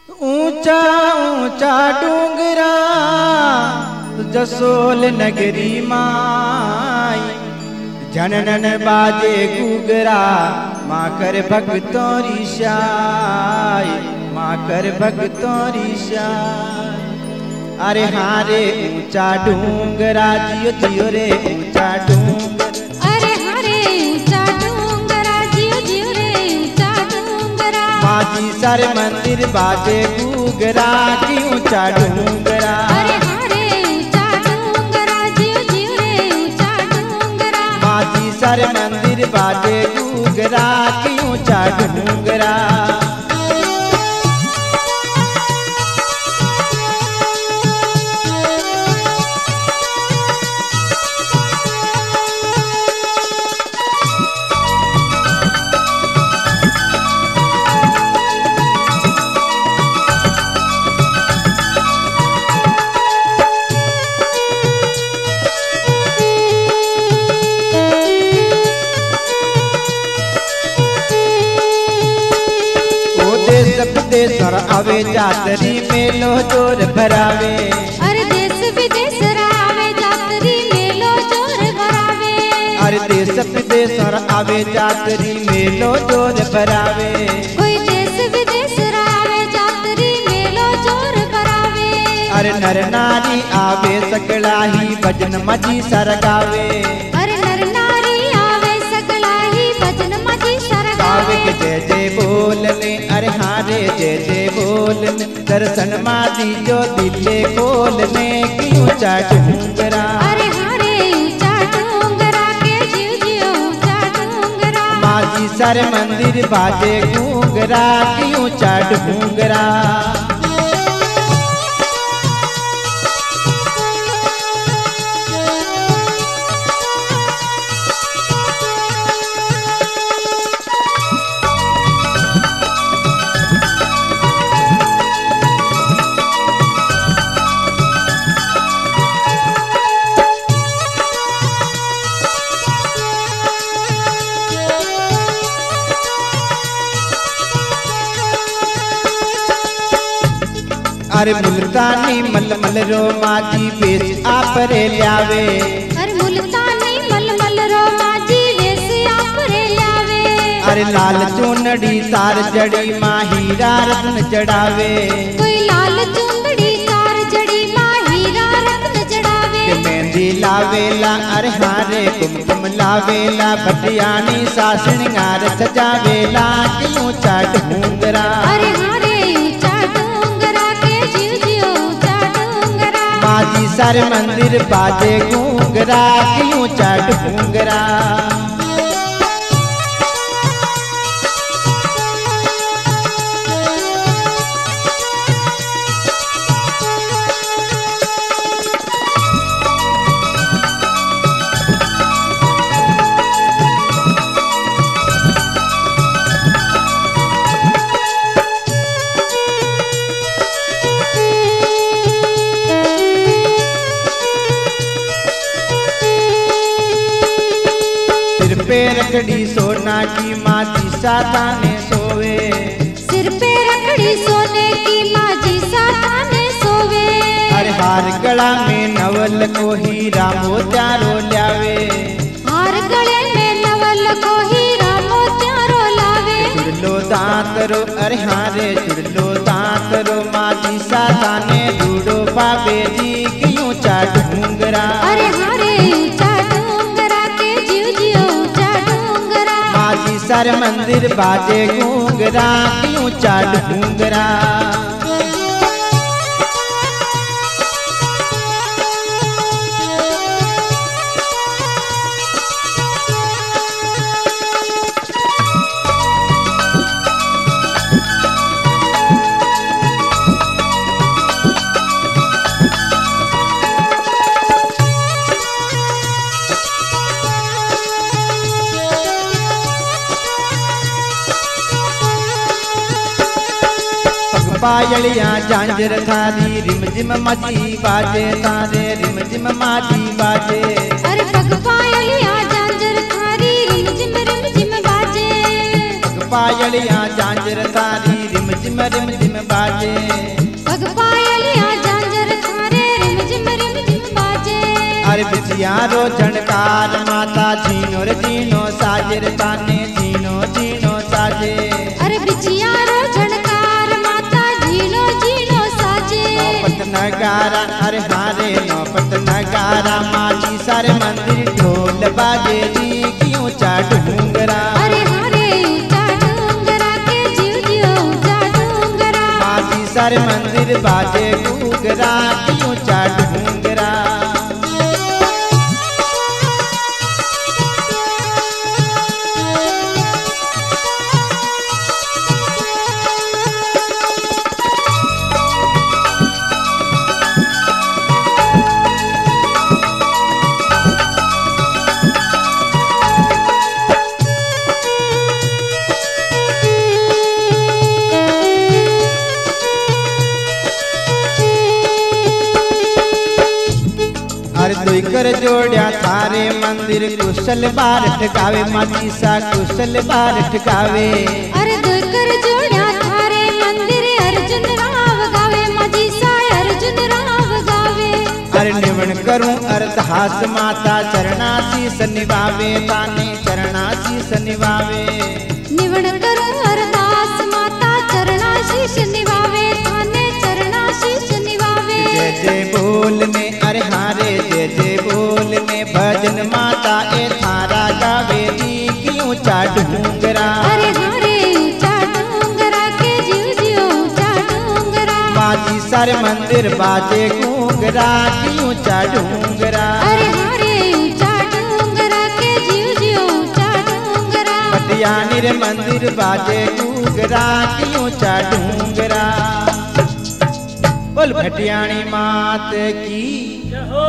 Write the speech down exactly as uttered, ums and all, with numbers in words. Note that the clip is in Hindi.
ऊंचा ऊंचा डूंगरा जसोल नगरी माई जननन बाजे गुगरा माँ कर भक्तों रिशाई माँ कर भक्तों रिशाई। अरे हारे ऊंचा डूंगरा जियो जियो रे ऊंचा डूंगर अरे हारे ऊंचा डूंगरा जियो जियो रे ऊंचा डूंगरा माजी सर मंदिर बाजे गुगरा की ऊंचा डूंगरा। अरे हारे ऊंचा डूंगरा जियो जियो रे ऊंचा डूंगरा माजी सर मंदिर बाजे गुगरा की ऊंचा डूंगरा। विदेशर आवे जातरी मेलो जोर भरावे। अरे देश विदेश आवे जातरी मेलो जोर भरावे। अरे देश विदेशर आवे जातरी मेलो जोर भरावे। कोई देश विदेश आवे जातरी मेलो जोर भरावे। अरे नर नारी आवे सकला ही भजन मजी सरगावे। अरे नर नारी आवे सकला ही भजन मजी सरगावे। के जय जय बोलने अरे हारे जय जय बोलने दर्शन मादी जो दिले खोलने की ऊंचा डूंगरा। अरे हारे ऊंचा डूंगरा के जियो जियो ऊंचा डूंगरा माजी सर मंदिर बाजे गुगरा की ऊंचा डूंगरा। अरे मुल्तानी मलमल रो माजी बेस आप रे ल्यावे। अरे मुल्तानी मलमल रो माजी बेस आप रे ल्यावे। अरे लाल चुनड़ी सार जड़ी माँ हीरा रत्न जड़ावे। कोई लाल चुनड़ी सार जड़ी माँ हीरा रत्न जड़ावे। मेहंदी लावेला अरे हारे कुमकुम लावेला भटियानी सा श्रृंगार सजावेला की ऊंचा डूंगरा। अरे हारे ऊंचा डूंगरा के जियो जियो ऊंचा डूंगरा माजी सर मंदिर बाजे गुगरा की ऊंचा डूंगरा। पे रखड़ी सोना की माजी साताने सोवे। सिर पे रखड़ी सोने की माजी साताने सोवे। अरे हार गला में नवल को हीरा मोत्यारो ल्यावे। हार गले में नवल को हीरा मोत्यारो लावे। चुड़लो दांतरो अरे हारे चुड़लो दांतरो माजी साताने डूडो पावे जी की ऊंचा डूंगरा। अरे हारे ऊंचा डूंगरा के जियो जियो ऊंचा डूंगरा माजी सर मंदिर बाजे गुगरा की ऊंचा डूंगरा। पायलिया झांझर थारी रिम झिम मची बाजे तारे रिम झिम माची बाजे। अरे पग पायलिया झांझर थारी रिम झिम रिम झिम बाजे। पायलिया झांझर थारी रिम झिम रिम झिम बाजे। पग पायलिया झांझर थारे रिम झिम रिम झिम बाजे। अरे बिछिया रो झणकार माता झीनो रे झीनो साजे रे ताने झीनो झीनो साजे। अरे बिछिया रो झणकार माता झीनो झीनो साजे। नौपत नगारा अरे हारे नौपत नगारा माची सारे मंदिर ढोल बाजे जी की ऊंचा डूंगरा। अरे हारे ऊंचा डूंगरा के जीव जियो ऊंचा डूंगरा। माची सारे मंदिर बाजे घूंगरा की ऊंचा डूंगरा। अरे दुई कर जोड़िया थारे मंदिर कुशल बार ठकावे माची सा कुशल बार ठकावे। अरे दुकर जोड़िया थारे मंदिर अर्जुन राव गावे माजी सा अर्जुन राव गावे। अरे निवण करूं अर्थहास माता चरणाशीष निभावे ताने चरणाशीष निभावे। निवण करूं अरदास माता चरणाशीष निभावे थाने चरणाशीष निभावे। जय जय बोलने अरे हारे जय जय बोलने भजन माता ए थारा गावे जी की ऊंचा डूंगरा। अरे हारे ऊंचा डूंगरा के जीव जियो ऊंचा डूंगरा। माची सारे मंदिर बाजे घूंगरा की ऊंचा डूंगरा। अरे हारे ऊंचा डूंगरा के जीव जियो ऊंचा डूंगरा। पटियानी रे मंदिर बाजे घूंगरा की ऊंचा डूंगरा। बोल भटियाणी मात की।